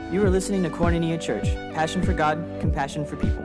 You are listening to Koinonia Church, passion for God, compassion for people.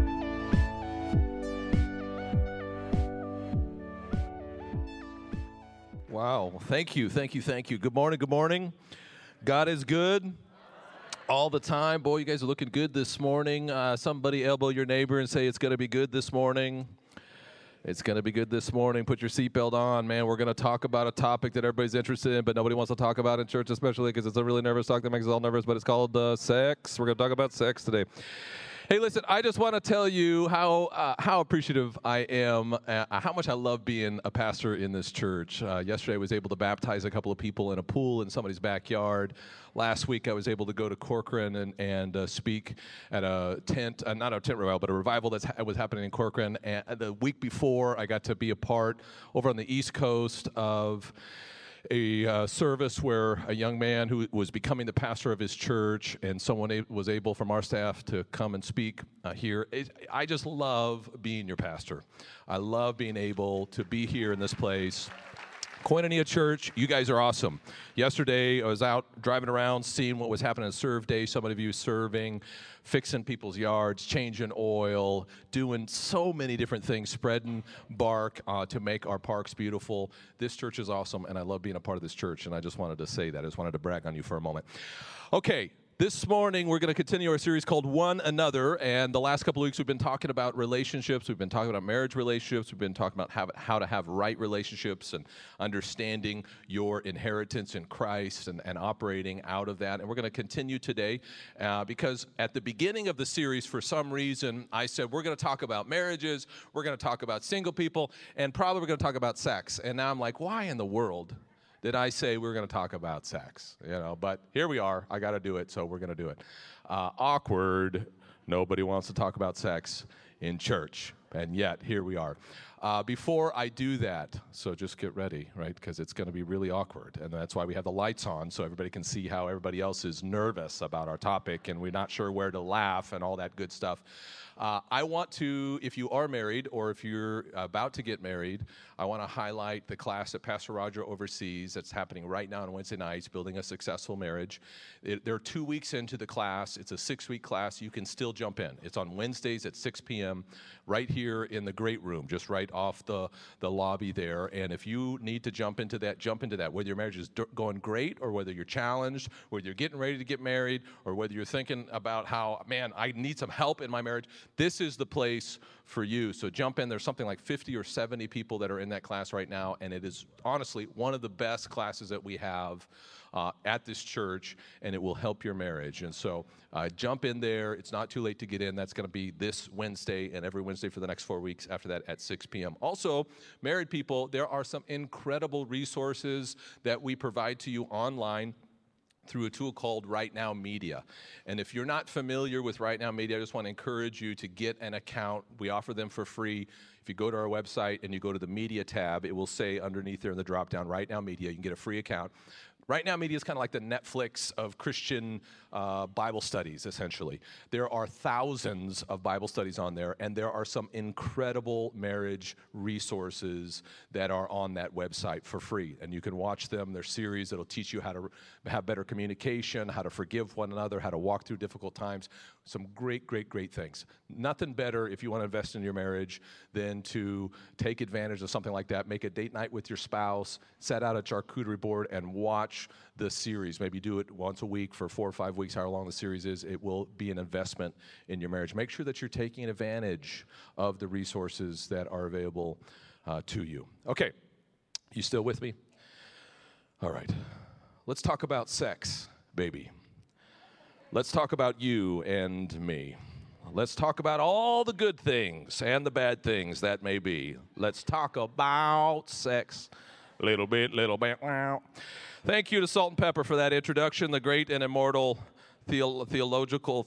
Wow, thank you. Good morning. God is good all the time. Boy, you guys are looking good this morning. Somebody elbow your neighbor and say it's going to be good this morning. It's going to be good this morning. Put your seatbelt on, man. We're going to talk about a topic that everybody's interested in, but nobody wants to talk about in church, especially because it's a really nervous talk that makes us all nervous, but it's called sex. We're going to talk about sex today. Hey, listen, I just want to tell you how appreciative I am, how much I love being a pastor in this church. Yesterday I was able to baptize a couple of people in a pool in somebody's backyard. Last week I was able to go to Corcoran and speak at a tent, not a tent revival, but a revival that was happening in Corcoran. And the week before I got to be a part over on the East Coast of a service where a young man who was becoming the pastor of his church and someone was able from our staff to come and speak here. I just love being your pastor. I love being able to be here in this place. Koinonia Church, you guys are awesome. Yesterday, I was out driving around, seeing what was happening at Serve Day. Some of you serving, fixing people's yards, changing oil, doing so many different things, spreading bark to make our parks beautiful. This church is awesome, and I love being a part of this church, and I just wanted to say that. I just wanted to brag on you for a moment. Okay. This morning, we're going to continue our series called One Another, and the last couple of weeks we've been talking about relationships, we've been talking about marriage relationships, we've been talking about how to have right relationships and understanding your inheritance in Christ and operating out of that. And we're going to continue today because at the beginning of the series, for some reason, I said we're going to talk about marriages, we're going to talk about single people, and probably we're going to talk about sex. And now I'm like, why in the world did I say we were going to talk about sex? But here we are. I got to do it, so we're going to do it. Awkward. Nobody wants to talk about sex in church, and yet here we are. Before I do that, so just get ready, right? Because it's going to be really awkward, and that's why we have the lights on, so everybody can see how everybody else is nervous about our topic, and we're not sure where to laugh and all that good stuff. I want to, if you are married or if you're about to get married, I want to highlight the class that Pastor Roger oversees that's happening right now on Wednesday nights, Building a Successful Marriage. They're 2 weeks into the class. It's a 6-week class. You can still jump in. It's on Wednesdays at 6 p.m. right here in the great room, just right off the lobby there. And if you need to jump into that, whether your marriage is going great or whether you're challenged, whether you're getting ready to get married, or whether you're thinking about how, man, I need some help in my marriage, this is the place for you. So jump in. There's something like 50 or 70 people that are in that class right now, and it is honestly one of the best classes that we have at this church, and it will help your marriage. And so jump in there. It's not too late to get in. That's going to be this Wednesday and every Wednesday for the next 4 weeks after that at 6 p.m. Also, married people, there are some incredible resources that we provide to you online through a tool called Right Now Media. And if you're not familiar with Right Now Media, I just want to encourage you to get an account. We offer them for free. If you go to our website and you go to the Media tab, it will say underneath there in the drop-down, Right Now Media. You can get a free account. Right Now Media is kind of like the Netflix of Christian Bible studies, essentially. There are thousands of Bible studies on there, and there are some incredible marriage resources that are on that website for free. And you can watch them. They're series that will teach you how to have better communication, how to forgive one another, how to walk through difficult times. Some great, great, great things. Nothing better if you want to invest in your marriage than to take advantage of something like that. Make a date night with your spouse, set out a charcuterie board, and watch the series. Maybe do it once a week for 4 or 5 weeks, however long the series is. It will be an investment in your marriage. Make sure that you're taking advantage of the resources that are available to you. Okay, you still with me? All right. Let's talk about sex, baby. Let's talk about you and me. Let's talk about all the good things and the bad things that may be. Let's talk about sex. Little bit. Wow. Thank you to Salt and Pepper for that introduction, the great and immortal theological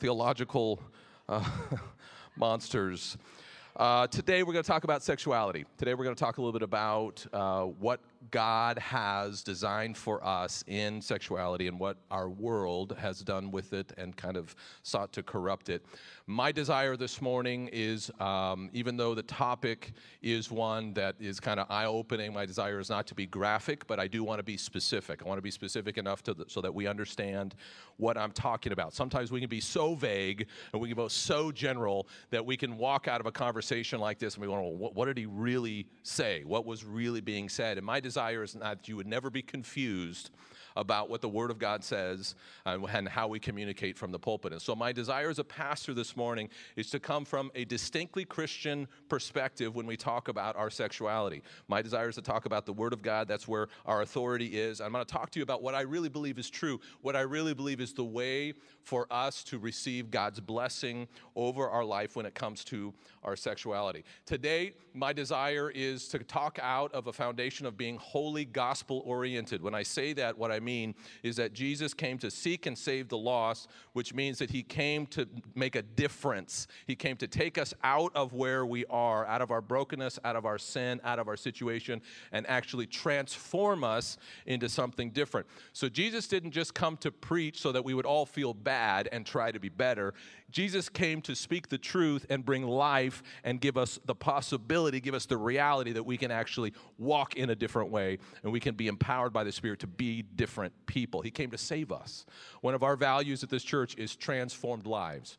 monsters. Today we're going to talk about sexuality. Today we're going to talk a little bit about what God has designed for us in sexuality and what our world has done with it and kind of sought to corrupt it. My desire this morning is, even though the topic is one that is kind of eye-opening, my desire is not to be graphic, but I do want to be specific. I want to be specific enough so that we understand what I'm talking about. Sometimes we can be so vague and we can be so general that we can walk out of a conversation like this and we go, well, what did he really say? What was really being said? And my desire is not that you would never be confused about what the Word of God says and how we communicate from the pulpit. And so my desire as a pastor this morning is to come from a distinctly Christian perspective when we talk about our sexuality. My desire is to talk about the Word of God. That's where our authority is. I'm going to talk to you about what I really believe is true, what I really believe is the way for us to receive God's blessing over our life when it comes to our sexuality. Today, my desire is to talk out of a foundation of being wholly gospel-oriented. When I say that, what I mean is that Jesus came to seek and save the lost, which means that he came to make a difference. He came to take us out of where we are, out of our brokenness, out of our sin, out of our situation, and actually transform us into something different. So Jesus didn't just come to preach so that we would all feel bad and try to be better. Jesus came to speak the truth and bring life and give us the possibility, give us the reality that we can actually walk in a different way and we can be empowered by the Spirit to be different people. He came to save us. One of our values at this church is transformed lives.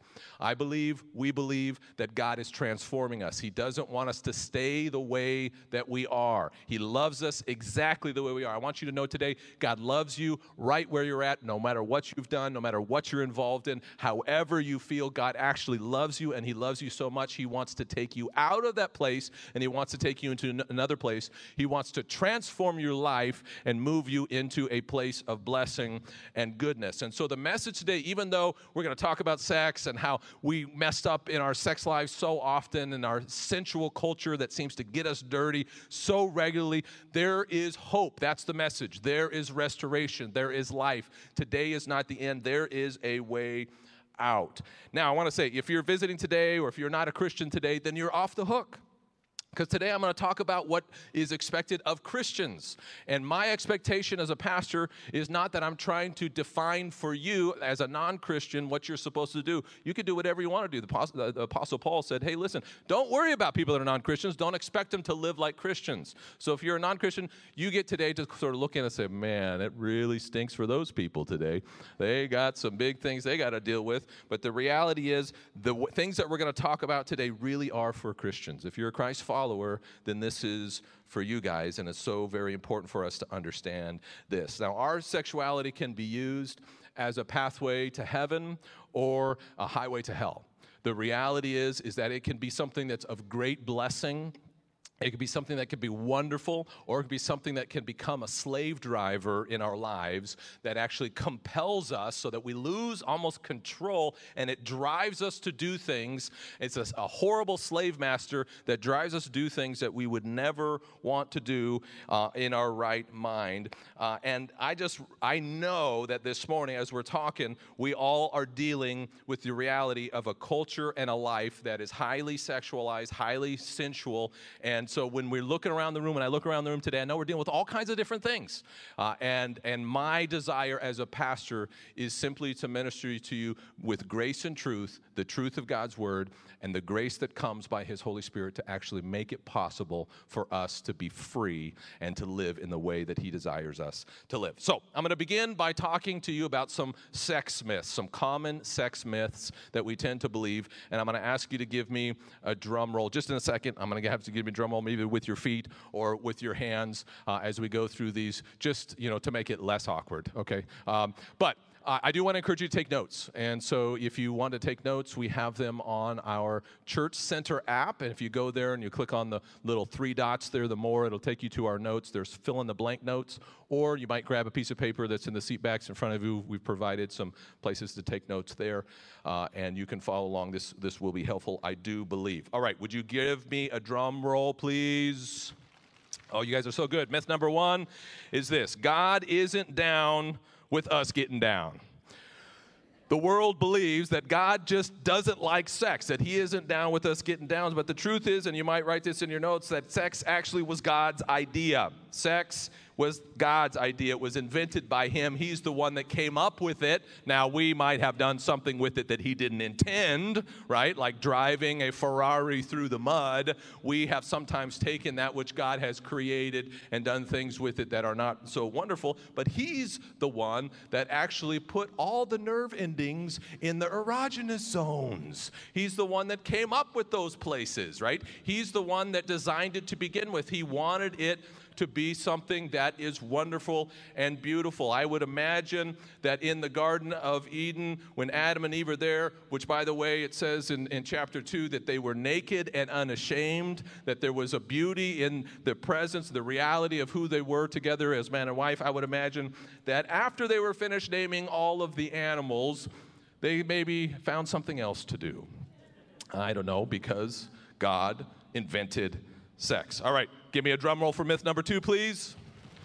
We believe that God is transforming us. He doesn't want us to stay the way that we are. He loves us exactly the way we are. I want you to know today, God loves you right where you're at, no matter what you've done, no matter what you're involved in, however you feel, God actually loves you, and he loves you so much, he wants to take you out of that place, and he wants to take you into another place. He wants to transform your life and move you into a place of blessing and goodness. And so the message today, even though we're going to talk about sex and how we messed up in our sex lives so often and our sensual culture that seems to get us dirty so regularly, there is hope. That's the message. There is restoration. There is life. Today is not the end. There is a way out. Now, I want to say, if you're visiting today or if you're not a Christian today, then you're off the hook. Because today I'm going to talk about what is expected of Christians. And my expectation as a pastor is not that I'm trying to define for you as a non-Christian what you're supposed to do. You can do whatever you want to do. The Apostle Paul said, hey, listen, don't worry about people that are non-Christians. Don't expect them to live like Christians. So if you're a non-Christian, you get today to sort of look in and say, man, it really stinks for those people today. They got some big things they got to deal with. But the reality is the things that we're going to talk about today really are for Christians. If you're a Christ follower, then this is for you guys, and it's so very important for us to understand this. Now, our sexuality can be used as a pathway to heaven or a highway to hell. The reality is that it can be something that's of great blessing. It could be something that could be wonderful, or it could be something that can become a slave driver in our lives that actually compels us so that we lose almost control, and it drives us to do things. It's a horrible slave master that drives us to do things that we would never want to do in our right mind. And I know that this morning, as we're talking, we all are dealing with the reality of a culture and a life that is highly sexualized, highly sensual, and so when we're looking around the room, and I look around the room today, I know we're dealing with all kinds of different things. And my desire as a pastor is simply to minister to you with grace and truth, the truth of God's word, and the grace that comes by his Holy Spirit to actually make it possible for us to be free and to live in the way that he desires us to live. So I'm going to begin by talking to you about some sex myths, some common sex myths that we tend to believe. And I'm going to ask you to give me a drum roll. Just in a second, I'm going to have to give me a drum roll, maybe with your feet or with your hands as we go through these, just, to make it less awkward, okay? But I do want to encourage you to take notes. And so if you want to take notes, we have them on our Church Center app. And if you go there and you click on the little 3 dots there, the more, it'll take you to our notes. There's fill in the blank notes. Or you might grab a piece of paper that's in the seat backs in front of you. We've provided some places to take notes there. And you can follow along. This will be helpful, I do believe. All right, would you give me a drum roll, please? Oh, you guys are so good. Myth number 1 is this: God isn't down with us getting down. The world believes that God just doesn't like sex, that he isn't down with us getting down. But the truth is, and you might write this in your notes, that sex actually was God's idea. Sex was God's idea. It was invented by him. He's the one that came up with it. Now, we might have done something with it that he didn't intend, right? Like driving a Ferrari through the mud. We have sometimes taken that which God has created and done things with it that are not so wonderful. But he's the one that actually put all the nerve endings in the erogenous zones. He's the one that came up with those places, right? He's the one that designed it to begin with. He wanted it to be something that is wonderful and beautiful. I would imagine that in the Garden of Eden, when Adam and Eve are there, which, by the way, it says in chapter 2 that they were naked and unashamed, that there was a beauty in the presence, the reality of who they were together as man and wife. I would imagine that after they were finished naming all of the animals, they maybe found something else to do. I don't know, because God invented sex. All right, give me a drum roll for myth number 2, please.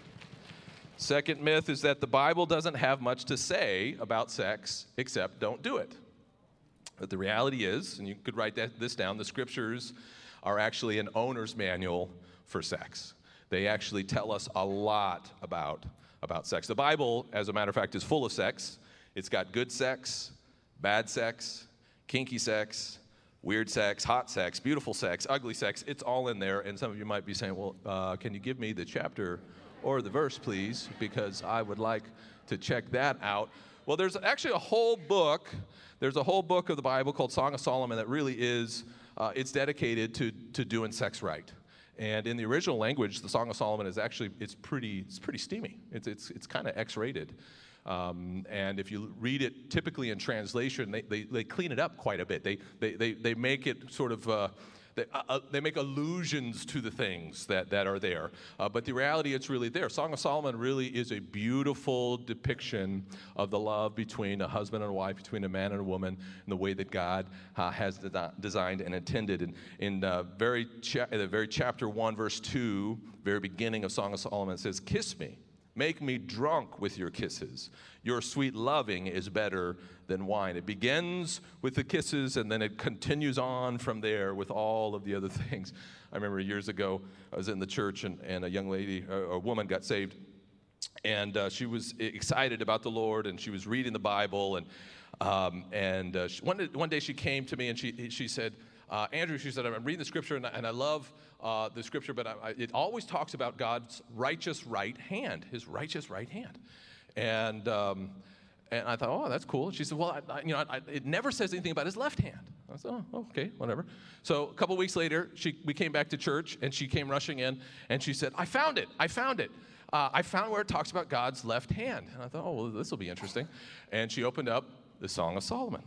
Second myth is that the Bible doesn't have much to say about sex except don't do it. But the reality is, and you could write this down, the scriptures are actually an owner's manual for sex. They actually tell us a lot about sex. The Bible, as a matter of fact, is full of sex. It's got good sex, bad sex, kinky sex, weird sex, hot sex, beautiful sex, ugly sex. It's all in there. And some of you might be saying, well, can you give me the chapter or the verse, please? Because I would like to check that out. Well, there's actually a whole book. There's a whole book of the Bible called Song of Solomon that really is, it's dedicated to doing sex right. And in the original language, the Song of Solomon is actually, it's pretty steamy. It's kind of X-rated. And if you read it typically in translation, they clean it up quite a bit. They make it sort of, they make allusions to the things that are there. But the reality, it's really there. Song of Solomon really is a beautiful depiction of the love between a husband and a wife, between a man and a woman, and the way that God has designed and intended. And in the very chapter 1, verse 2, very beginning of Song of Solomon, it says, "Kiss me. Make me drunk with your kisses. Your sweet loving is better than wine." It begins with the kisses, and then it continues on from there with all of the other things. I remember years ago, I was in the church, and a young lady, a woman got saved, and she was excited about the Lord, and she was reading the Bible, and one day she came to me, and she said, Andrew, she said, I'm reading the scripture, and I love the scripture, but it always talks about God's righteous right hand, his righteous right hand. And I thought, oh, that's cool. And she said, well, it never says anything about his left hand. I said, oh, okay, whatever. So a couple weeks later, we came back to church, and she came rushing in, and she said, I found it. I found where it talks about God's left hand. And I thought, oh, well, this will be interesting. And she opened up the Song of Solomon.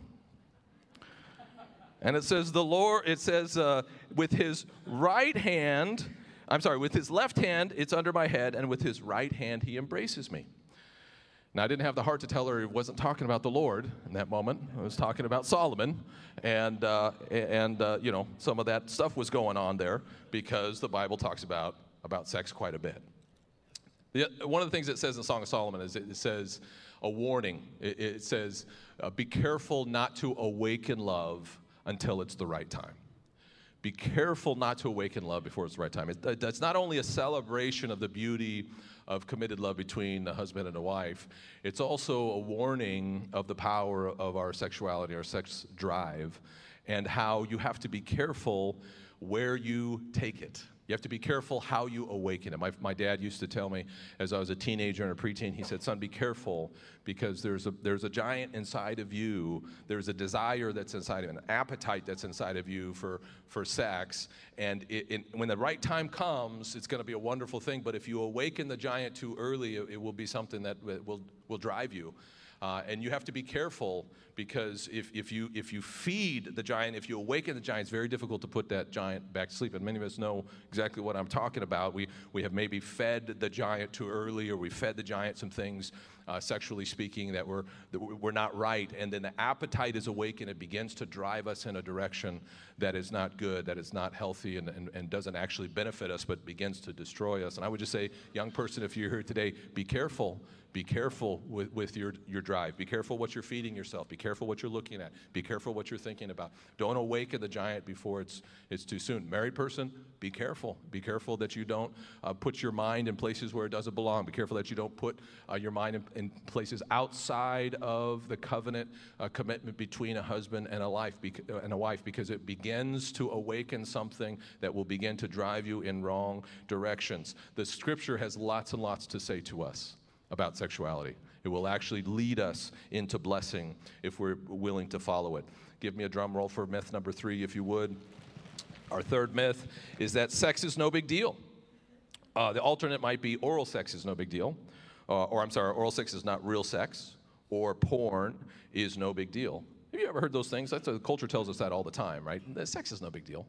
And it says, with his right hand, with his left hand, it's under my head, and with his right hand, he embraces me. Now, I didn't have the heart to tell her he wasn't talking about the Lord in that moment. I was talking about Solomon, and some of that stuff was going on there because the Bible talks about sex quite a bit. One of the things it says in the Song of Solomon is it says a warning. It says, be careful not to awaken love until it's the right time. Be careful not to awaken love before it's the right time. It's not only a celebration of the beauty of committed love between a husband and a wife, it's also a warning of the power of our sexuality, our sex drive, and how you have to be careful where you take it. You have to be careful how you awaken it. My dad used to tell me as I was a teenager and a preteen, he said, son, be careful because there's a giant inside of you. There's a desire that's inside of you, an appetite that's inside of you for sex. And when the right time comes, it's going to be a wonderful thing. But if you awaken the giant too early, it will be something that will drive you. And you have to be careful because if you feed the giant, if you awaken the giant, it's very difficult to put that giant back to sleep. And many of us know exactly what I'm talking about. We have maybe fed the giant too early, or we fed the giant some things, sexually speaking, that were not right. And then the appetite is awakened. It begins to drive us in a direction that is not good, that is not healthy, and doesn't actually benefit us, but begins to destroy us. And I would just say, young person, if you're here today, be careful. Be careful with your drive. Be careful what you're feeding yourself. Be careful what you're looking at. Be careful what you're thinking about. Don't awaken the giant before it's too soon. Married person, be careful. Be careful that you don't put your mind in places where it doesn't belong. Be careful that you don't put your mind in places outside of the covenant commitment between a husband and a wife, because it begins to awaken something that will begin to drive you in wrong directions. The Scripture has lots and lots to say to us about sexuality. It will actually lead us into blessing if we're willing to follow it. Give me a drum roll for myth number 3, if you would. Our third myth is that sex is no big deal. The alternate might be oral sex is no big deal. Oral sex is not real sex. Or porn is no big deal. Have you ever heard those things? The culture tells us that all the time, right? Sex is no big deal.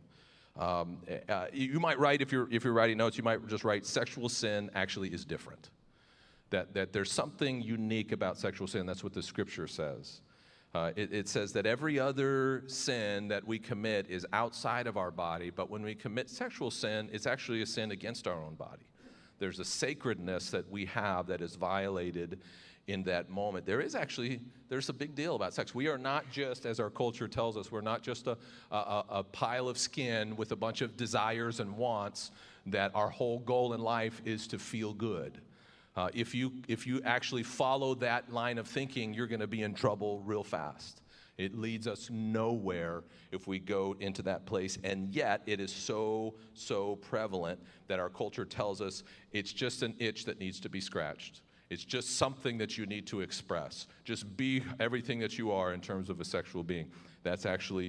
You might write, if you're writing notes, you might just write, sexual sin actually is different. That there's something unique about sexual sin. That's what the Scripture says. It says that every other sin that we commit is outside of our body, but when we commit sexual sin, it's actually a sin against our own body. There's a sacredness that we have that is violated in that moment. There's a big deal about sex. We are not just, as our culture tells us, we're not just a pile of skin with a bunch of desires and wants, that our whole goal in life is to feel good. If you actually follow that line of thinking, you're going to be in trouble real fast. It leads us nowhere if we go into that place, and yet it is so prevalent that our culture tells us it's just an itch that needs to be scratched. It's just something that you need to express. Just be everything that you are in terms of a sexual being. That's actually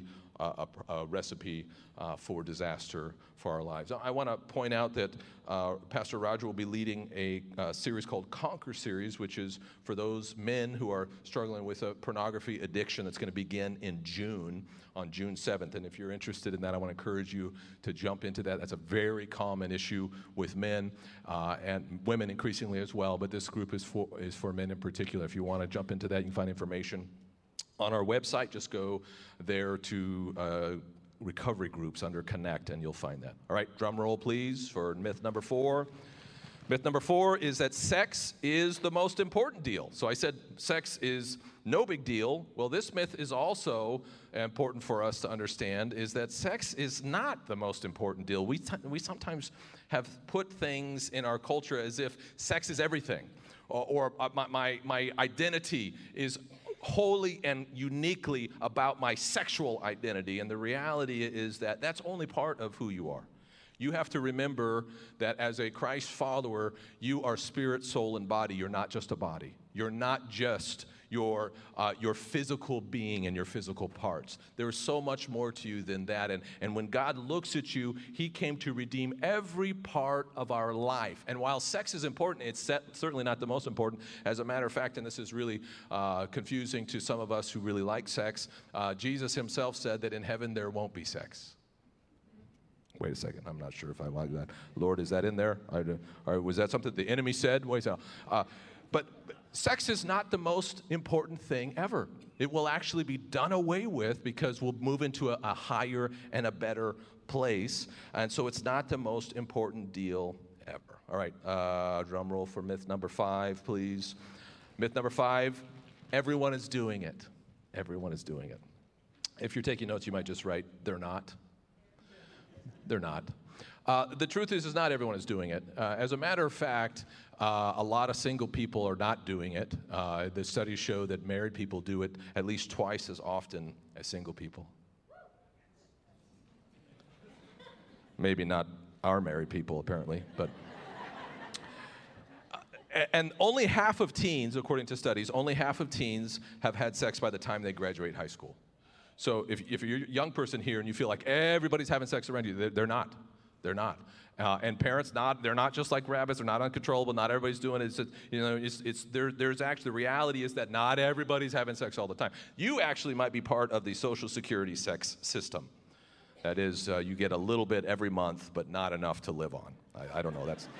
a recipe for disaster for our lives. I want to point out that Pastor Roger will be leading a series called Conquer Series, which is for those men who are struggling with a pornography addiction. That's going to begin in June, on June 7th. And if you're interested in that, I want to encourage you to jump into that. That's a very common issue with men and women increasingly as well, but this group is for men in particular. If you want to jump into that, you can find information on our website. Just go there to recovery groups under Connect, and you'll find that. All right, drum roll, please, for myth number 4. Myth number 4 is that sex is the most important deal. So I said sex is no big deal. Well, this myth is also important for us to understand, is that sex is not the most important deal. We sometimes have put things in our culture as if sex is everything, or my identity is wholly and uniquely about my sexual identity, and the reality is that that's only part of who you are. You have to remember that as a Christ follower, you are spirit, soul, and body. You're not just a body. You're not just your physical being and your physical parts. There is so much more to you than that. And when God looks at you, He came to redeem every part of our life. And while sex is important, it's certainly not the most important. As a matter of fact, and this is really confusing to some of us who really like sex, Jesus Himself said that in heaven there won't be sex. Wait a second, I'm not sure if I like that. Lord, is that in there? Or was that something the enemy said? Wait a second. But sex is not the most important thing ever. It will actually be done away with because we'll move into a higher and a better place. And so it's not the most important deal ever. All right, drum roll for myth number 5, please. Myth number 5, everyone is doing it. Everyone is doing it. If you're taking notes, you might just write, they're not. They're not. The truth is not everyone is doing it. As a matter of fact, a lot of single people are not doing it. The studies show that married people do it at least twice as often as single people. Maybe not our married people, apparently, but... And only half of teens, according to studies, only half of teens have had sex by the time they graduate high school. So if you're a young person here and you feel like everybody's having sex around you, they're not. They're not. And parents, they're not just like rabbits. They're not uncontrollable. Not everybody's doing it. There's actually, the reality is that not everybody's having sex all the time. You actually might be part of the Social Security sex system. That is, you get a little bit every month, but not enough to live on. I don't know. That's...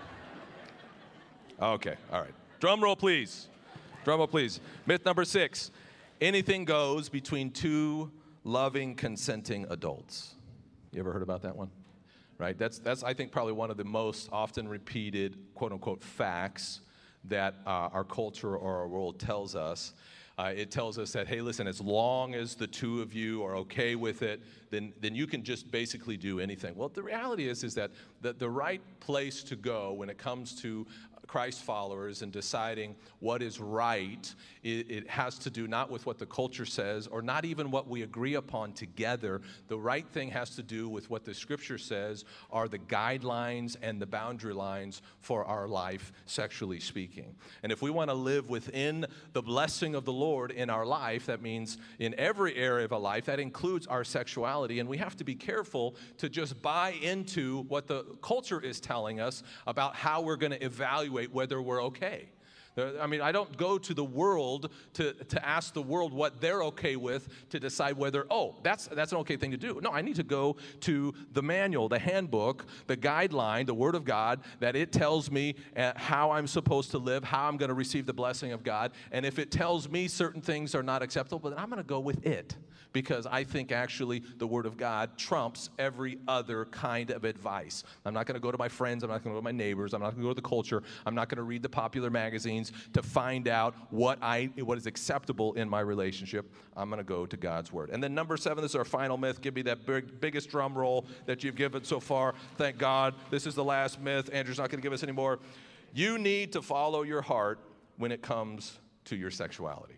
Okay, all right. Drum roll, please. Drum roll, please. Myth number 6. Anything goes between two loving, consenting adults. You ever heard about that one? Right? That's I think, probably one of the most often repeated, quote-unquote, facts that our culture or our world tells us. It tells us that, hey, listen, as long as the two of you are okay with it, then you can just basically do anything. Well, the reality is that the right place to go when it comes to Christ followers and deciding what is right, it has to do not with what the culture says or not even what we agree upon together. The right thing has to do with what the Scripture says are the guidelines and the boundary lines for our life, sexually speaking. And if we want to live within the blessing of the Lord in our life, that means in every area of our life, that includes our sexuality. And we have to be careful to just buy into what the culture is telling us about how we're going to evaluate whether we're okay. I mean, I don't go to the world to ask the world what they're okay with to decide whether, that's an okay thing to do. No, I need to go to the manual, the handbook, the guideline, the Word of God, that it tells me how I'm supposed to live, how I'm going to receive the blessing of God. And if it tells me certain things are not acceptable, then I'm going to go with it. Because I think actually the Word of God trumps every other kind of advice. I'm not going to go to my friends. I'm not going to go to my neighbors. I'm not going to go to the culture. I'm not going to read the popular magazines to find out what is acceptable in my relationship. I'm going to go to God's Word. And then number 7, this is our final myth. Give me that biggest drum roll that you've given so far. Thank God. This is the last myth. Andrew's not going to give us any more. You need to follow your heart when it comes to your sexuality.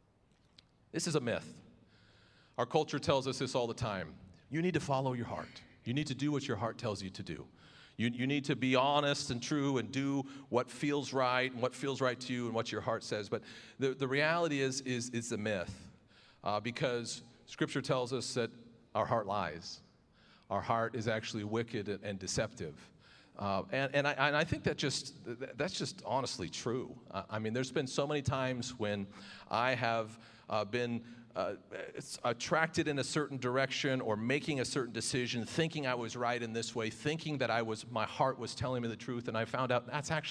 This is a myth. Our culture tells us this all the time. You need to follow your heart. You need to do what your heart tells you to do. You need to be honest and true and do what feels right and what feels right to you and what your heart says. But the reality is a myth because Scripture tells us that our heart lies. Our heart is actually wicked and deceptive. And I think that's just honestly true. I mean, there's been so many times when I have been attracted in a certain direction or making a certain decision, thinking I was right in this way, thinking that my heart was telling me the truth, and I found out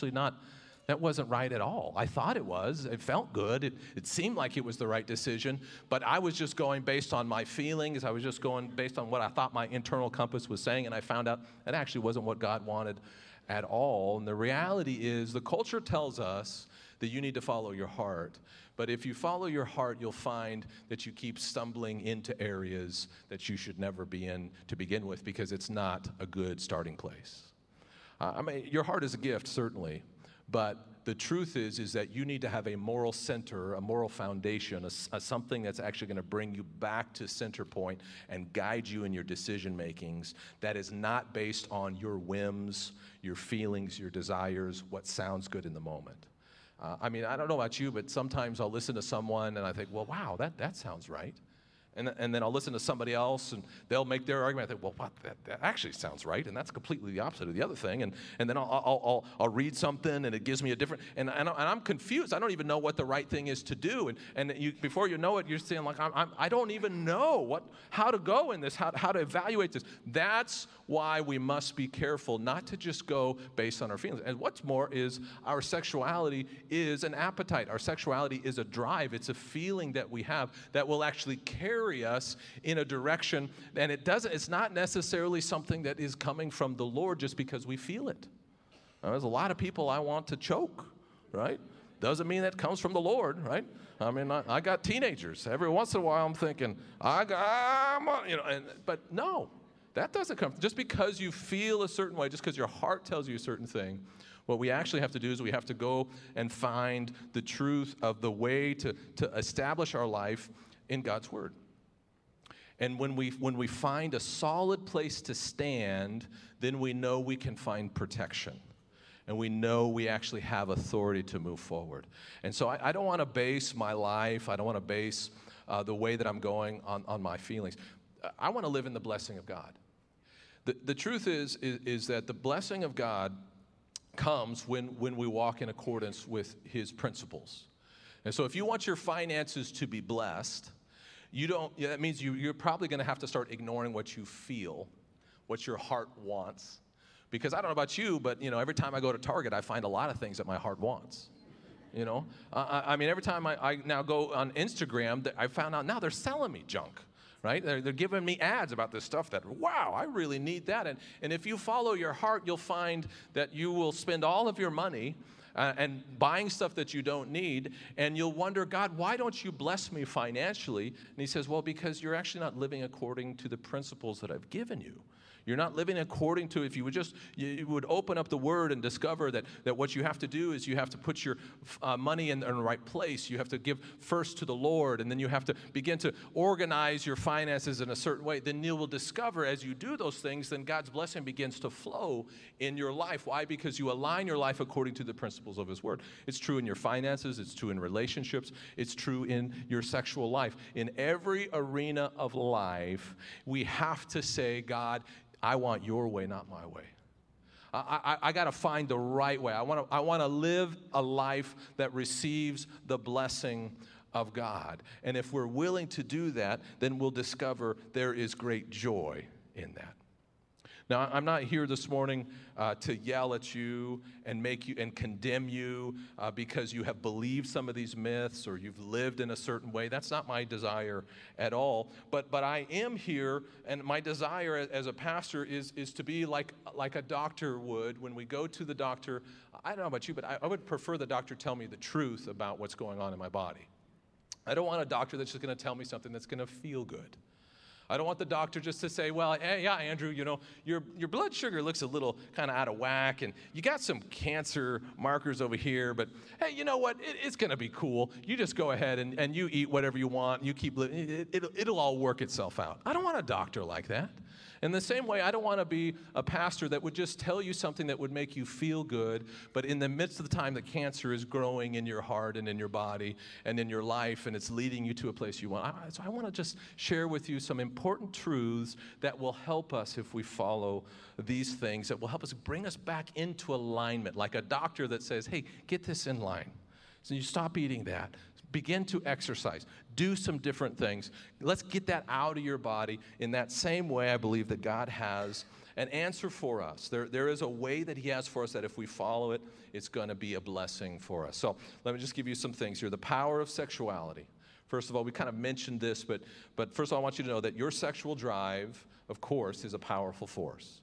that wasn't right at all. I thought it was. It felt good. It seemed like it was the right decision, but I was just going based on my feelings. I was just going based on what I thought my internal compass was saying, and I found out that actually wasn't what God wanted at all. And the reality is the culture tells us that you need to follow your heart. But if you follow your heart, you'll find that you keep stumbling into areas that you should never be in to begin with because it's not a good starting place. I mean, your heart is a gift, certainly, but the truth is that you need to have a moral center, a moral foundation, something that's actually going to bring you back to center point and guide you in your decision makings that is not based on your whims, your feelings, your desires, what sounds good in the moment. I mean, I don't know about you, but sometimes I'll listen to someone and I think, well, wow, that sounds right. And then I'll listen to somebody else and they'll make their argument. I think, well, what? That actually sounds right, and that's completely the opposite of the other thing. And then I'll read something and it gives me a different. And I'm confused. I don't even know what the right thing is to do. And before you know it, you're saying like, I don't even know how to go in this, how to evaluate this. That's why we must be careful not to just go based on our feelings. And what's more is our sexuality is an appetite. Our sexuality is a drive. It's a feeling that we have that will actually carry us in a direction, and it's not necessarily something that is coming from the Lord just because we feel it. There's a lot of people I want to choke, right? Doesn't mean that comes from the Lord, right? I mean, I got teenagers. Every once in a while I'm thinking, but no, that doesn't come. Just because you feel a certain way, just because your heart tells you a certain thing, what we actually have to do is we have to go and find the truth of the way to establish our life in God's Word. And when we find a solid place to stand, then we know we can find protection. And we know we actually have authority to move forward. And so I don't want to base my life, I don't want to base the way that I'm going on my feelings. I want to live in the blessing of God. The truth is that the blessing of God comes when we walk in accordance with His principles. And so if you want your finances to be blessed, that means you're probably going to have to start ignoring what you feel, what your heart wants. Because I don't know about you, but every time I go to Target, I find a lot of things that my heart wants. I mean, every time I now go on Instagram, I found out now they're selling me junk, right? They're giving me ads about this stuff that, wow, I really need that. And if you follow your heart, you'll find that you will spend all of your money and buying stuff that you don't need, and you'll wonder, God, why don't you bless me financially? And he says, well, because you're actually not living according to the principles that I've given you. You're not living according to, if you would open up the Word and discover that what you have to do is you have to put your money in the right place. You have to give first to the Lord, and then you have to begin to organize your finances in a certain way. Then you will discover as you do those things, then God's blessing begins to flow in your life. Why? Because you align your life according to the principles of His Word. It's true in your finances. It's true in relationships. It's true in your sexual life. In every arena of life, we have to say, God, I want your way, not my way. I got to find the right way. I want to live a life that receives the blessing of God. And if we're willing to do that, then we'll discover there is great joy in that. Now, I'm not here this morning to yell at you and make you and condemn you because you have believed some of these myths or you've lived in a certain way. That's not my desire at all. But I am here, and my desire as a pastor is to be like a doctor would when we go to the doctor. I don't know about you, but I would prefer the doctor tell me the truth about what's going on in my body. I don't want a doctor that's just going to tell me something that's going to feel good. I don't want the doctor just to say, well, hey, yeah, Andrew, your blood sugar looks a little kind of out of whack, and you got some cancer markers over here, but hey, you know what? It's going to be cool. You just go ahead and you eat whatever you want. You keep living. It'll all work itself out. I don't want a doctor like that. In the same way, I don't want to be a pastor that would just tell you something that would make you feel good, but in the midst of the time that cancer is growing in your heart and in your body and in your life, and it's leading you to a place you want. So I want to just share with you some important truths that will help us if we follow these things, that will help us bring us back into alignment, like a doctor that says, hey, get this in line. So you stop eating that. Begin to exercise. Do some different things. Let's get that out of your body. In that same way, I believe that God has an answer for us. There is a way that He has for us that if we follow it, it's going to be a blessing for us. So let me just give you some things here. The power of sexuality. First of all, we kind of mentioned this, but first of all, I want you to know that your sexual drive, of course, is a powerful force.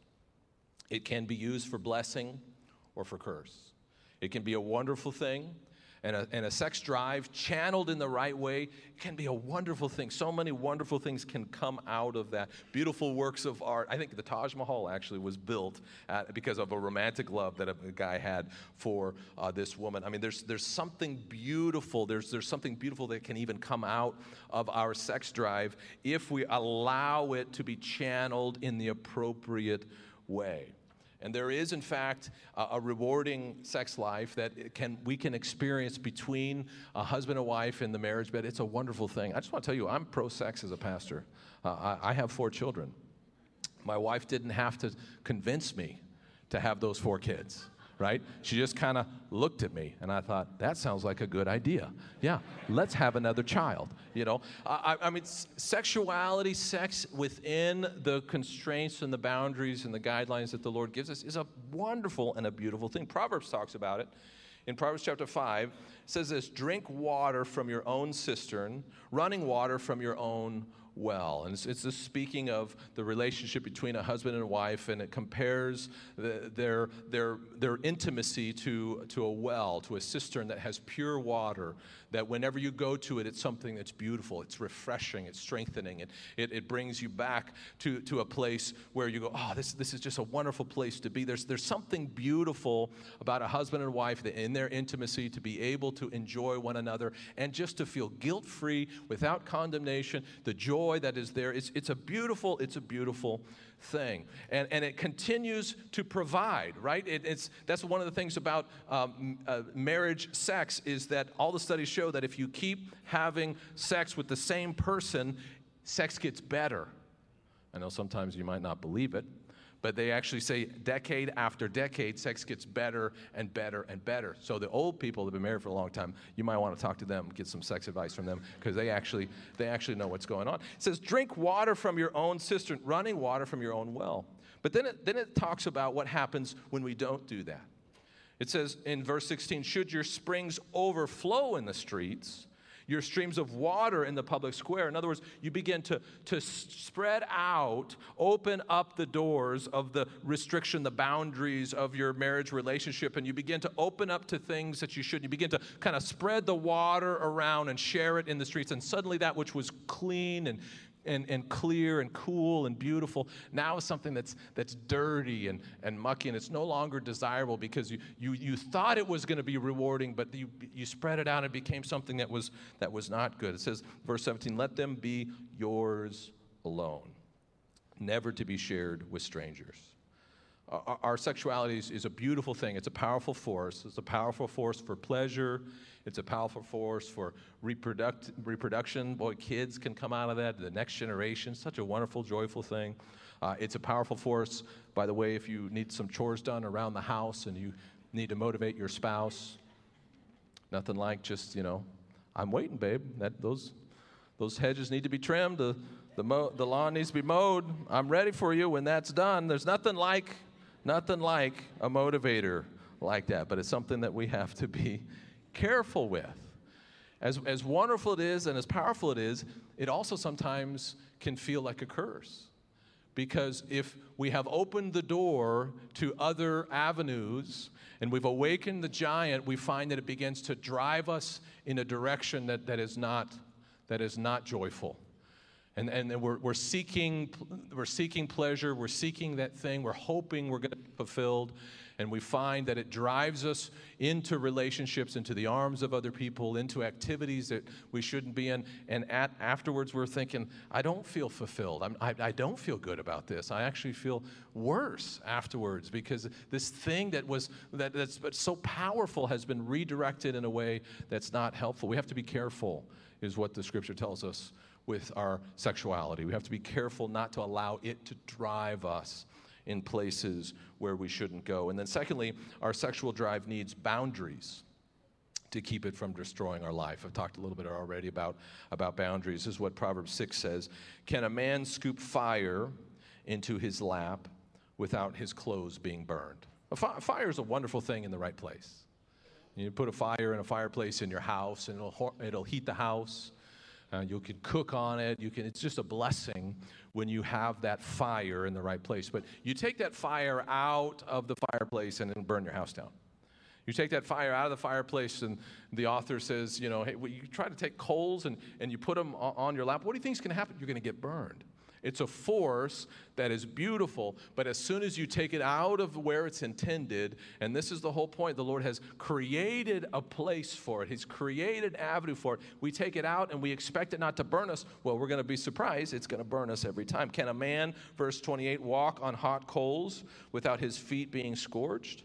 It can be used for blessing or for curse. It can be a wonderful thing. And a sex drive channeled in the right way can be a wonderful thing. So many wonderful things can come out of that. Beautiful works of art. I think the Taj Mahal actually was built because of a romantic love that a guy had for this woman. I mean, there's something beautiful. There's something beautiful that can even come out of our sex drive if we allow it to be channeled in the appropriate way. And there is, in fact, a rewarding sex life that we can experience between a husband and wife in the marriage bed. It's a wonderful thing. I just want to tell you, I'm pro-sex as a pastor. I have 4 children. My wife didn't have to convince me to have those 4 kids, right? She just kind of looked at me, and I thought, that sounds like a good idea. Yeah, let's have another child, I mean, sexuality, sex within the constraints and the boundaries and the guidelines that the Lord gives us is a wonderful and a beautiful thing. Proverbs talks about it. In Proverbs chapter 5, it says this, drink water from your own cistern, running water from your own well. And it's just speaking of the relationship between a husband and a wife, and it compares their intimacy to a well, to a cistern that has pure water, that whenever you go to it, it's something that's beautiful, it's refreshing, it's strengthening, it brings you back to a place where you go, oh, this is just a wonderful place to be. There's something beautiful about a husband and wife that in their intimacy to be able to enjoy one another and just to feel guilt-free, without condemnation, the joy that is there. It's a beautiful thing, and it continues to provide, right? That's one of the things about marriage sex, is that all the studies show that if you keep having sex with the same person, sex gets better. I know sometimes you might not believe it, but they actually say decade after decade, sex gets better and better and better. So the old people that have been married for a long time, you might want to talk to them, get some sex advice from them, because they actually know what's going on. It says, drink water from your own cistern, running water from your own well. But then it talks about what happens when we don't do that. It says in verse 16, should your springs overflow in the streets, your streams of water in the public square. In other words, you begin to spread out, open up the doors of the restriction, the boundaries of your marriage relationship, and you begin to open up to things that you shouldn't. You begin to kind of spread the water around and share it in the streets, and suddenly that which was clean and clear and cool and beautiful now is something that's dirty and mucky, and it's no longer desirable because you thought it was going to be rewarding, but you spread it out and it became something that was not good. It says, verse 17, let them be yours alone, never to be shared with strangers. Our sexuality is a beautiful thing. It's a powerful force. It's a powerful force for pleasure. It's a powerful force for reproduction. Boy, kids can come out of that, the next generation. Such a wonderful, joyful thing. It's a powerful force, by the way, if you need some chores done around the house and you need to motivate your spouse. Nothing like just, I'm waiting, babe. Those hedges need to be trimmed. The lawn needs to be mowed. I'm ready for you when that's done. There's nothing like a motivator like that, but it's something that we have to be careful with. As wonderful it is and as powerful it is, it also sometimes can feel like a curse. Because if we have opened the door to other avenues and we've awakened the giant, we find that it begins to drive us in a direction that is not joyful. And we're seeking pleasure, we're seeking that thing, we're hoping we're going to be fulfilled, and we find that it drives us into relationships, into the arms of other people, into activities that we shouldn't be in, and afterwards we're thinking, I don't feel fulfilled, I don't feel good about this, I actually feel worse afterwards because this thing that's so powerful has been redirected in a way that's not helpful. We have to be careful, is what the scripture tells us, with our sexuality. We have to be careful not to allow it to drive us in places where we shouldn't go. And then secondly, our sexual drive needs boundaries to keep it from destroying our life. I've talked a little bit already about boundaries. This is what Proverbs 6 says. Can a man scoop fire into his lap without his clothes being burned? Fire is a wonderful thing in the right place. You put a fire in a fireplace in your house, and it'll heat the house. You can cook on it. It's just a blessing when you have that fire in the right place. But you take that fire out of the fireplace and then burn your house down. You take that fire out of the fireplace, and the author says, hey, you try to take coals and you put them on your lap. What do you think is going to happen? You're going to get burned. It's a force that is beautiful, but as soon as you take it out of where it's intended, and this is the whole point, the Lord has created a place for it. He's created an avenue for it. We take it out and we expect it not to burn us. Well, we're going to be surprised. It's going to burn us every time. Can a man, verse 28, walk on hot coals without his feet being scorched?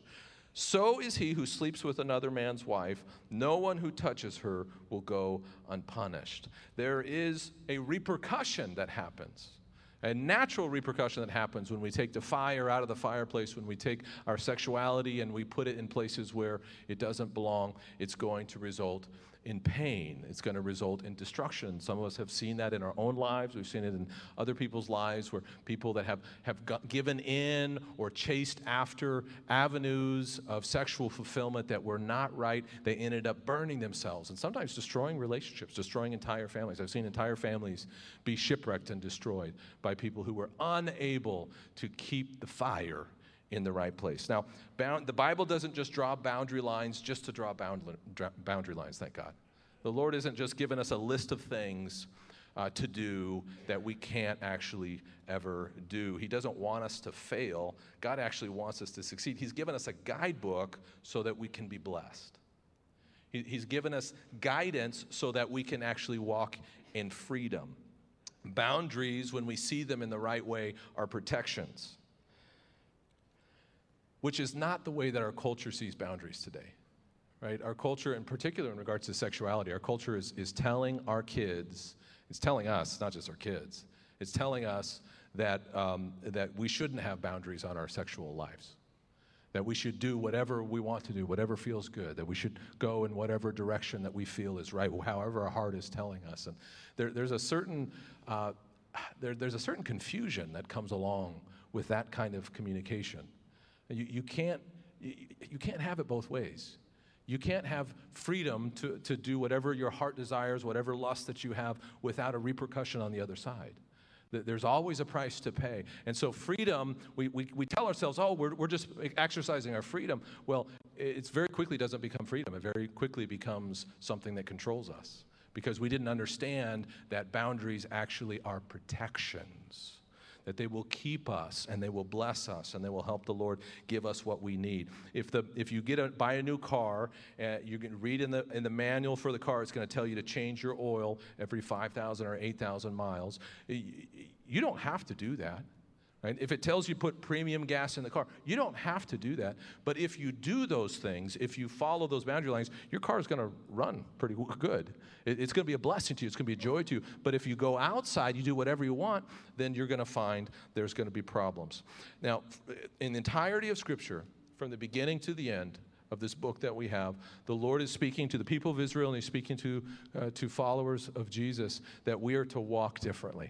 So is he who sleeps with another man's wife. No one who touches her will go unpunished. There is a repercussion that happens. A natural repercussion that happens when we take the fire out of the fireplace, when we take our sexuality and we put it in places where it doesn't belong. It's going to result in pain. It's going to result in destruction. Some of us have seen that in our own lives. We've seen it in other people's lives where people that have given in or chased after avenues of sexual fulfillment that were not right, they ended up burning themselves and sometimes destroying relationships, destroying entire families. I've seen entire families be shipwrecked and destroyed by people who were unable to keep the fire in the right place. Now, the Bible doesn't just draw boundary lines just to draw boundary lines, thank God. The Lord isn't just giving us a list of things to do that we can't actually ever do. He doesn't want us to fail. God actually wants us to succeed. He's given us a guidebook so that we can be blessed. He's given us guidance so that we can actually walk in freedom. Boundaries, when we see them in the right way, are protections, which is not the way that our culture sees boundaries today, right? Our culture, in particular in regards to sexuality, our culture is telling our kids, it's telling us, not just our kids, it's telling us that we shouldn't have boundaries on our sexual lives, that we should do whatever we want to do, whatever feels good, that we should go in whatever direction that we feel is right, however our heart is telling us. And there's a certain confusion that comes along with that kind of communication. You can't have it both ways. You can't have freedom to do whatever your heart desires, whatever lust that you have, without a repercussion on the other side. There's always a price to pay. And so freedom, we tell ourselves, oh, we're just exercising our freedom. Well, it very quickly doesn't become freedom. It very quickly becomes something that controls us because we didn't understand that boundaries actually are protections, that they will keep us and they will bless us and they will help the Lord give us what we need. If you buy a new car, you can read in the manual for the car, it's going to tell you to change your oil every 5,000 or 8,000 miles. You don't have to do that. Right? If it tells you put premium gas in the car, you don't have to do that. But if you do those things, if you follow those boundary lines, your car is going to run pretty good. It's going to be a blessing to you. It's going to be a joy to you. But if you go outside, you do whatever you want, then you're going to find there's going to be problems. Now, in the entirety of Scripture, from the beginning to the end of this book that we have, the Lord is speaking to the people of Israel, and He's speaking to followers of Jesus that we are to walk differently.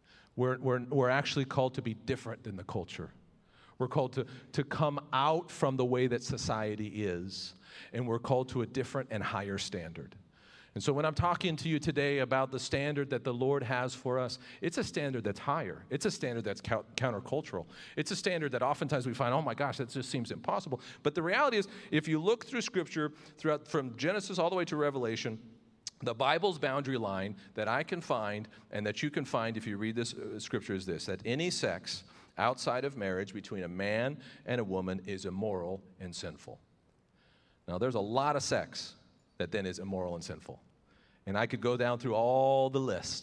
We're actually called to be different than the culture. We're called to come out from the way that society is, and we're called to a different and higher standard. And so when I'm talking to you today about the standard that the Lord has for us, it's a standard that's higher. It's a standard that's countercultural. It's a standard that oftentimes we find, oh my gosh, that just seems impossible. But the reality is, if you look through Scripture, from Genesis all the way to Revelation, the Bible's boundary line that I can find and that you can find if you read this Scripture is this, that any sex outside of marriage between a man and a woman is immoral and sinful. Now, there's a lot of sex that then is immoral and sinful. And I could go down through all the list.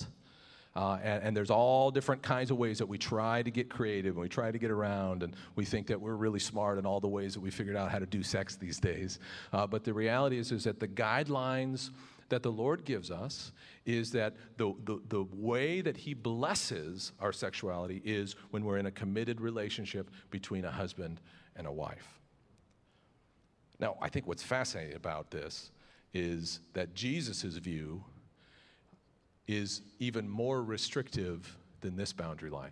And there's all different kinds of ways that we try to get creative and we try to get around, and we think that we're really smart in all the ways that we figured out how to do sex these days. But the reality is that the guidelines that the Lord gives us is that the way that He blesses our sexuality is when we're in a committed relationship between a husband and a wife. Now, I think what's fascinating about this is that Jesus' view is even more restrictive than this boundary line.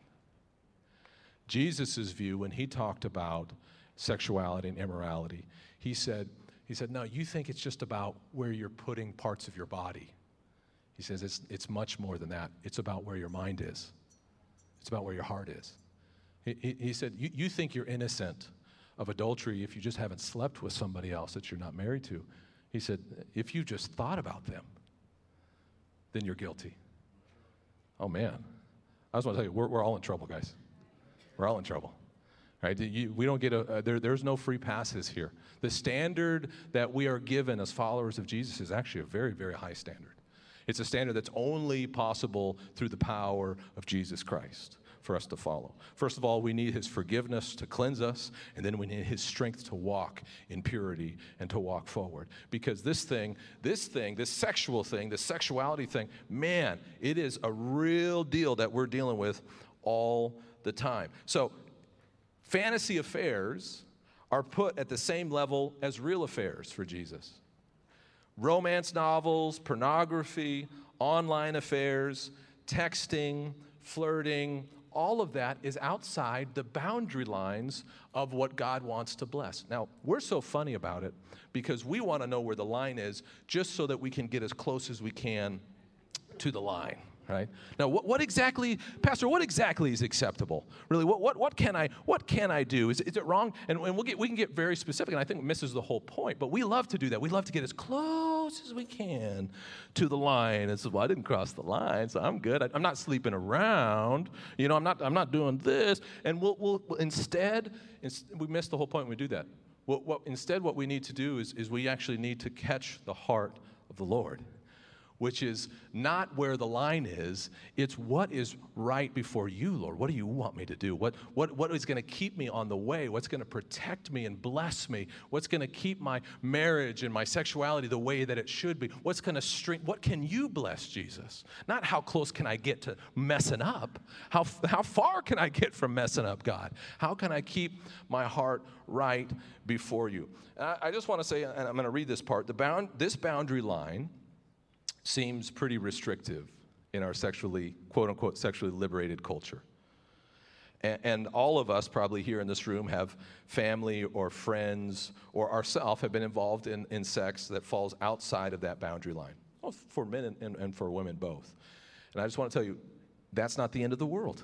Jesus' view, when He talked about sexuality and immorality, He said, no, you think it's just about where you're putting parts of your body. He says it's much more than that. It's about where your mind is. It's about where your heart is. He said, you think you're innocent of adultery if you just haven't slept with somebody else that you're not married to. He said, if you just thought about them, then you're guilty. Oh, man. I just want to tell you, we're all in trouble, guys. We're all in trouble. Right? We don't get there's no free passes here. The standard that we are given as followers of Jesus is actually a very, very high standard. It's a standard that's only possible through the power of Jesus Christ for us to follow. First of all, we need His forgiveness to cleanse us, and then we need His strength to walk in purity and to walk forward. Because this sexual thing, this sexuality thing, man, it is a real deal that we're dealing with all the time. So, fantasy affairs are put at the same level as real affairs for Jesus. Romance novels, pornography, online affairs, texting, flirting, all of that is outside the boundary lines of what God wants to bless. Now, we're so funny about it because we want to know where the line is just so that we can get as close as we can to the line. Right? Now, what exactly, Pastor, what exactly is acceptable? Really, what can I do? Is it wrong? And we can get very specific, and I think it misses the whole point, but we love to do that. We love to get as close as we can to the line. And so, well, I didn't cross the line, so I'm good. I'm not sleeping around. You know, I'm not doing this. And we'll instead, we miss the whole point when we do that. Instead, what we need to do is we actually need to catch the heart of the Lord, which is not where the line is, it's what is right before you, Lord. What do you want me to do? What is going to keep me on the way? What's going to protect me and bless me? What's going to keep my marriage and my sexuality the way that it should be? What can you bless, Jesus? Not how close can I get to messing up? How far can I get from messing up, God? How can I keep my heart right before you? I just want to say, and I'm going to read this part, this boundary line seems pretty restrictive in our quote-unquote, sexually liberated culture. And all of us probably here in this room have family or friends or ourselves have been involved in sex that falls outside of that boundary line. Well, for men and for women both. And I just want to tell you, that's not the end of the world,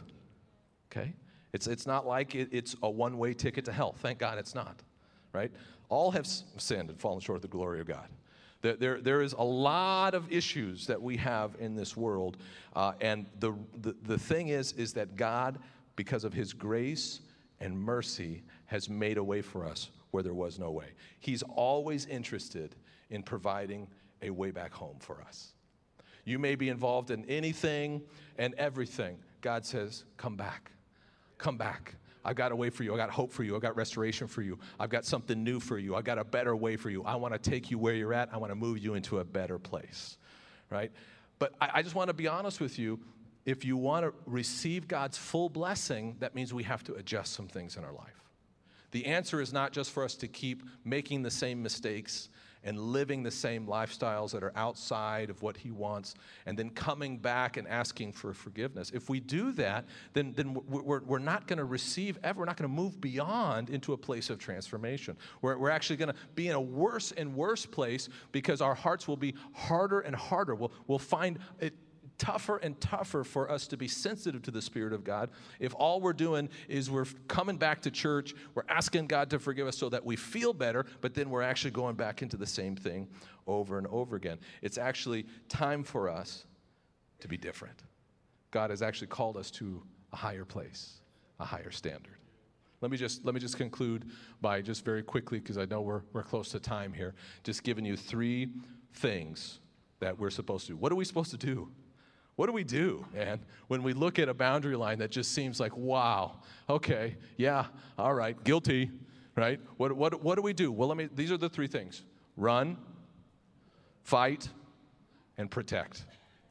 okay? It's not like it's a one-way ticket to hell. Thank God it's not, right? All have sinned and fallen short of the glory of God. There is a lot of issues that we have in this world, and the thing is that God, because of his grace and mercy, has made a way for us where there was no way. He's always interested in providing a way back home for us. You may be involved in anything and everything. God says, come back. Come back. I've got a way for you. I've got hope for you. I've got restoration for you. I've got something new for you. I've got a better way for you. I want to take you where you're at. I want to move you into a better place, right? But I just want to be honest with you. If you want to receive God's full blessing, that means we have to adjust some things in our life. The answer is not just for us to keep making the same mistakes and living the same lifestyles that are outside of what he wants, and then coming back and asking for forgiveness. If we do that, then we're not going to receive ever. We're not going to move beyond into a place of transformation. We're actually going to be in a worse and worse place because our hearts will be harder and harder. We'll find it tougher and tougher for us to be sensitive to the Spirit of God if all we're doing is we're coming back to church, we're asking God to forgive us so that we feel better, but then we're actually going back into the same thing over and over again. It's actually time for us to be different. God has actually called us to a higher place, a higher standard. Let me just conclude by just very quickly, because I know we're close to time here, just giving you 3 things that we're supposed to do. What are we supposed to do? What do we do, man, when we look at a boundary line that just seems like, wow, okay, yeah, all right, guilty, right? What do we do? Well, these are the 3 things. Run, fight, and protect.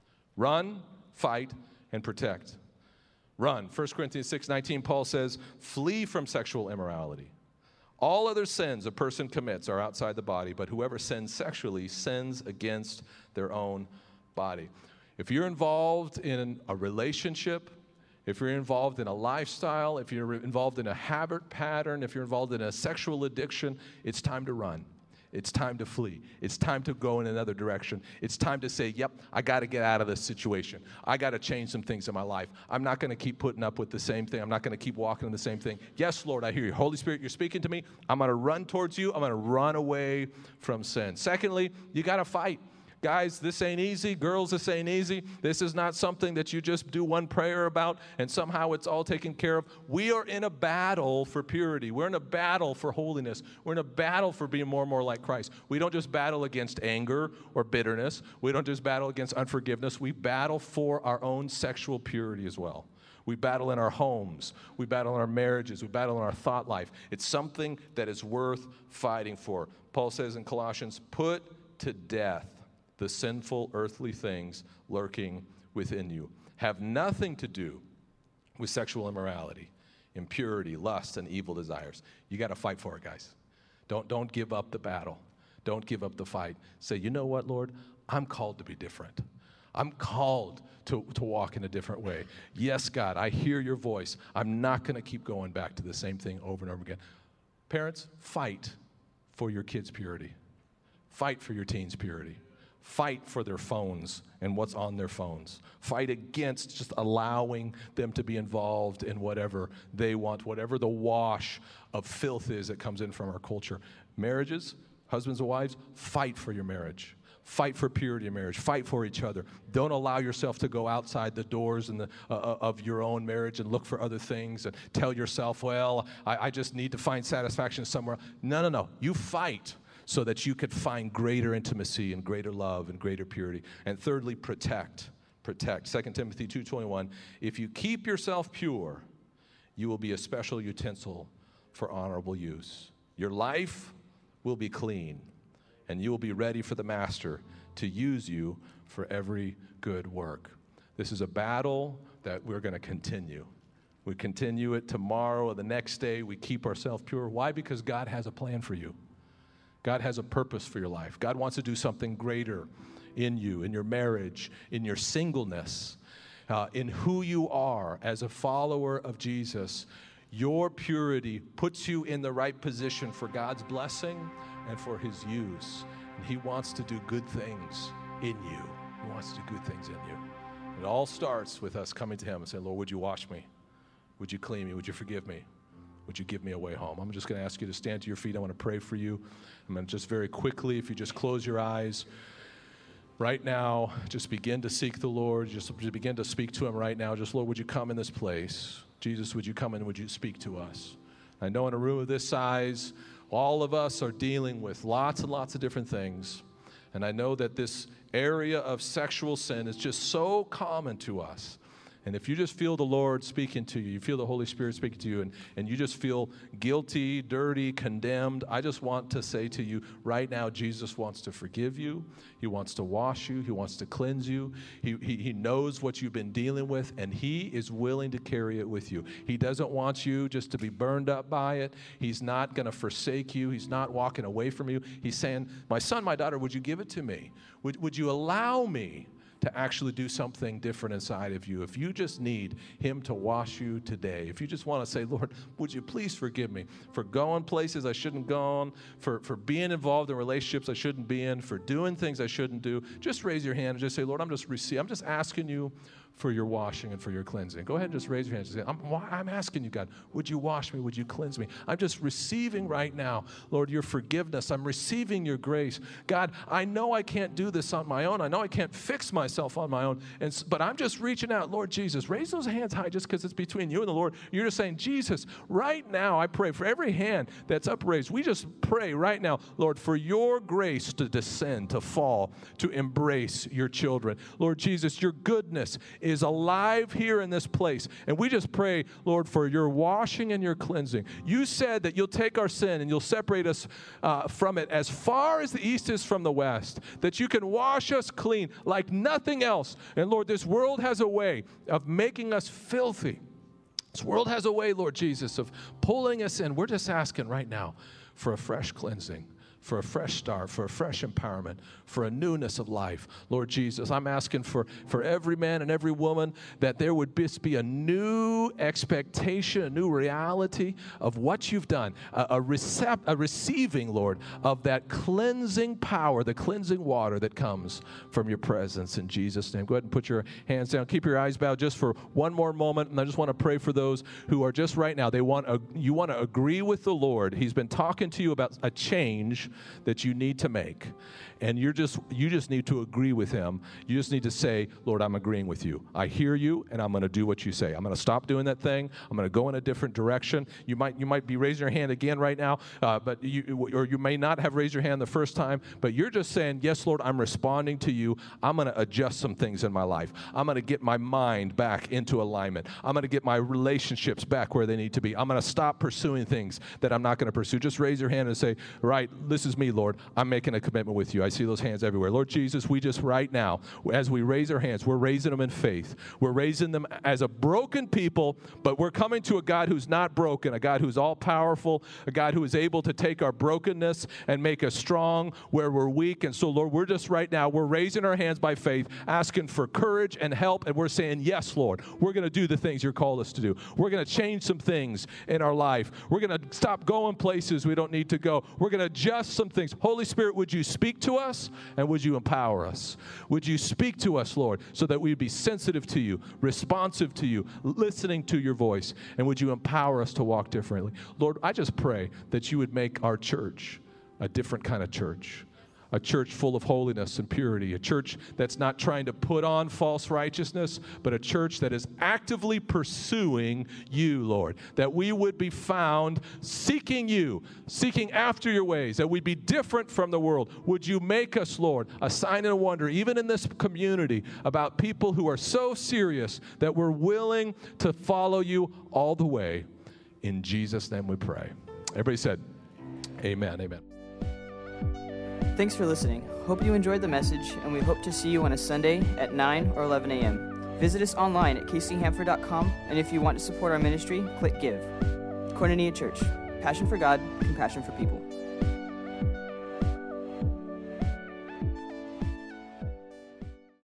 Run, fight, and protect. Run. 1 Corinthians 6:19, Paul says, flee from sexual immorality. All other sins a person commits are outside the body, but whoever sins sexually sins against their own body. If you're involved in a relationship, if you're involved in a lifestyle, if you're involved in a habit pattern, if you're involved in a sexual addiction, it's time to run. It's time to flee. It's time to go in another direction. It's time to say, yep, I got to get out of this situation. I got to change some things in my life. I'm not going to keep putting up with the same thing. I'm not going to keep walking in the same thing. Yes, Lord, I hear you. Holy Spirit, you're speaking to me. I'm going to run towards you. I'm going to run away from sin. Secondly, you got to fight. Guys, this ain't easy. Girls, this ain't easy. This is not something that you just do one prayer about and somehow it's all taken care of. We are in a battle for purity. We're in a battle for holiness. We're in a battle for being more and more like Christ. We don't just battle against anger or bitterness. We don't just battle against unforgiveness. We battle for our own sexual purity as well. We battle in our homes. We battle in our marriages. We battle in our thought life. It's something that is worth fighting for. Paul says in Colossians, put to death the sinful earthly things lurking within you. Have nothing to do with sexual immorality, impurity, lust, and evil desires. You got to fight for it, guys. Don't give up the battle. Don't give up the fight. Say, you know what, Lord? I'm called to be different. I'm called to walk in a different way. Yes, God, I hear your voice. I'm not going to keep going back to the same thing over and over again. Parents, fight for your kids' purity. Fight for your teens' purity. Fight for their phones and what's on their phones. Fight against just allowing them to be involved in whatever they want, whatever the wash of filth is that comes in from our culture. Marriages, husbands and wives, fight for your marriage. Fight for purity in marriage. Fight for each other. Don't allow yourself to go outside the doors of your own marriage and look for other things and tell yourself, well, I just need to find satisfaction somewhere. No. You fight so that you could find greater intimacy and greater love and greater purity. And thirdly, protect. 2 Timothy 2:21, if you keep yourself pure, you will be a special utensil for honorable use. Your life will be clean, and you will be ready for the master to use you for every good work. This is a battle that we're going to continue. We continue it tomorrow or the next day. We keep ourselves pure. Why? Because God has a plan for you. God has a purpose for your life. God wants to do something greater in you, in your marriage, in your singleness. in who you are as a follower of Jesus, your purity puts you in the right position for God's blessing and for his use. And he wants to do good things in you. He wants to do good things in you. It all starts with us coming to him and saying, Lord, would you wash me? Would you clean me? Would you forgive me? Would you give me a way home? I'm just going to ask you to stand to your feet. I want to pray for you. I'm going to just very quickly, if you just close your eyes right now, just begin to seek the Lord. Just begin to speak to him right now. Just, Lord, would you come in this place? Jesus, would you come in and would you speak to us? I know in a room of this size, all of us are dealing with lots and lots of different things. And I know that this area of sexual sin is just so common to us. And if you just feel the Lord speaking to you, you feel the Holy Spirit speaking to you, and you just feel guilty, dirty, condemned, I just want to say to you right now, Jesus wants to forgive you. He wants to wash you. He wants to cleanse you. He knows what you've been dealing with, and he is willing to carry it with you. He doesn't want you just to be burned up by it. He's not going to forsake you. He's not walking away from you. He's saying, my son, my daughter, would you give it to me? Would you allow me to actually do something different inside of you? If you just need him to wash you today, if you just want to say, Lord, would you please forgive me for going places I shouldn't go, for being involved in relationships I shouldn't be in, for doing things I shouldn't do, just raise your hand and just say, Lord, I'm just asking you for your washing and for your cleansing. Go ahead and just raise your hand and say, I'm asking you, God, would you wash me? Would you cleanse me? I'm just receiving right now, Lord, your forgiveness. I'm receiving your grace. God, I know I can't do this on my own. I know I can't fix myself on my own, but I'm just reaching out. Lord Jesus, raise those hands high just because it's between you and the Lord. You're just saying, Jesus, right now I pray for every hand that's upraised. We just pray right now, Lord, for your grace to descend, to fall, to embrace your children. Lord Jesus, your goodness is alive here in this place. And we just pray, Lord, for your washing and your cleansing. You said that you'll take our sin and you'll separate us from it as far as the east is from the west, that you can wash us clean like nothing else. And Lord, this world has a way of making us filthy. This world has a way, Lord Jesus, of pulling us in. We're just asking right now for a fresh cleansing, for a fresh start, for a fresh empowerment, for a newness of life. Lord Jesus, I'm asking for every man and every woman that there would just be a new expectation, a new reality of what you've done, a receiving, Lord, of that cleansing power, the cleansing water that comes from your presence in Jesus' name. Go ahead and put your hands down. Keep your eyes bowed just for one more moment, and I just want to pray for those who are just right now. You want to agree with the Lord. He's been talking to you about a change that you need to make, and you just need to agree with him. You just need to say, Lord, I'm agreeing with you. I hear you, and I'm going to do what you say. I'm going to stop doing that thing. I'm going to go in a different direction. You might be raising your hand again right now, but you may not have raised your hand the first time, but you're just saying, yes, Lord, I'm responding to you. I'm going to adjust some things in my life. I'm going to get my mind back into alignment. I'm going to get my relationships back where they need to be. I'm going to stop pursuing things that I'm not going to pursue. Just raise your hand and say, right, this is me, Lord. I'm making a commitment with you. I see those hands everywhere. Lord Jesus, we just right now, as we raise our hands, we're raising them in faith. We're raising them as a broken people, but we're coming to a God who's not broken, a God who's all-powerful, a God who is able to take our brokenness and make us strong where we're weak. And so, Lord, we're just right now, we're raising our hands by faith, asking for courage and help, and we're saying, yes, Lord, we're going to do the things you're called us to do. We're going to change some things in our life. We're going to stop going places we don't need to go. We're going to adjust some things. Holy Spirit, would you speak to us and would you empower us? Would you speak to us, Lord, so that we'd be sensitive to you, responsive to you, listening to your voice, and would you empower us to walk differently? Lord, I just pray that you would make our church a different kind of church. A church full of holiness and purity, a church that's not trying to put on false righteousness, but a church that is actively pursuing you, Lord, that we would be found seeking you, seeking after your ways, that we'd be different from the world. Would you make us, Lord, a sign and a wonder, even in this community, about people who are so serious that we're willing to follow you all the way. In Jesus' name we pray. Everybody said, amen, amen. Thanks for listening. Hope you enjoyed the message, and we hope to see you on a Sunday at 9 or 11 a.m. Visit us online at kchamford.com, and if you want to support our ministry, click Give. Koinonia Church. Passion for God, compassion for people.